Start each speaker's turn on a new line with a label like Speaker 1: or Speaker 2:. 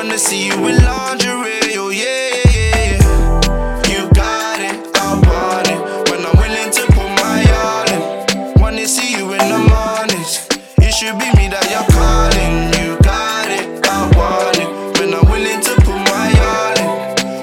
Speaker 1: Wanna see you in lingerie, oh yeah, yeah, yeah. You got it, I want it. When I'm willing to put my all in. Wanna see you in the mornings. It should be me that you're calling.